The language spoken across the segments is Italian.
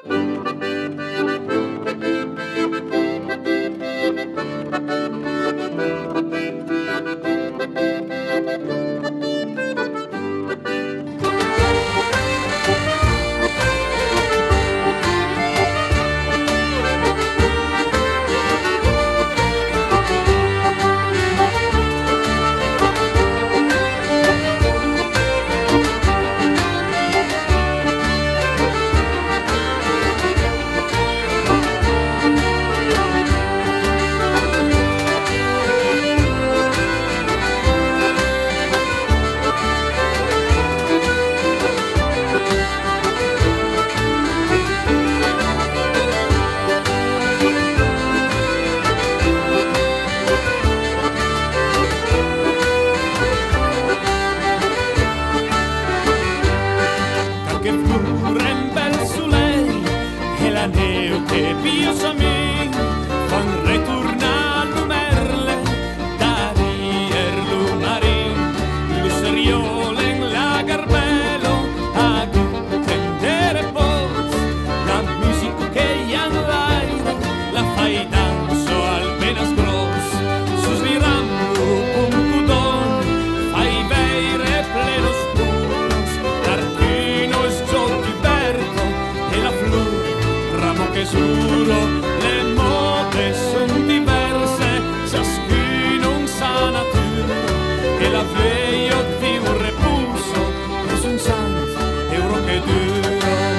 Che piusa mi fan retornar numerle darier lunarin luseriol en la garbelo a tendere pos la musica che ya no hay la fai danzo al penas gros sus lirambo puncudon fai veire plenos puros Tarquino es Giotiberto e la flor ramo che giuro, le mode son diverse, ciascuno un sa natura, e la veio di un repulso, es un santo euro che duro.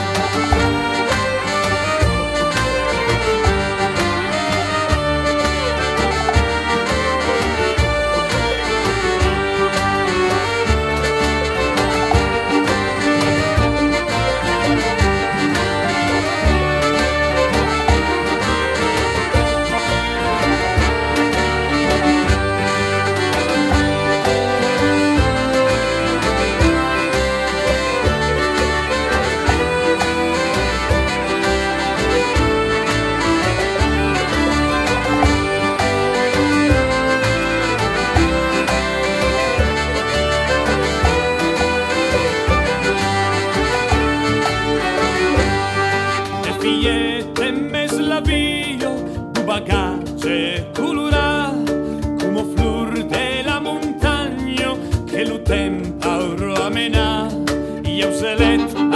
Temmes la vio, tu bagagge colorà, come flor de la montagna che lo tempo avrò a menà, io se letto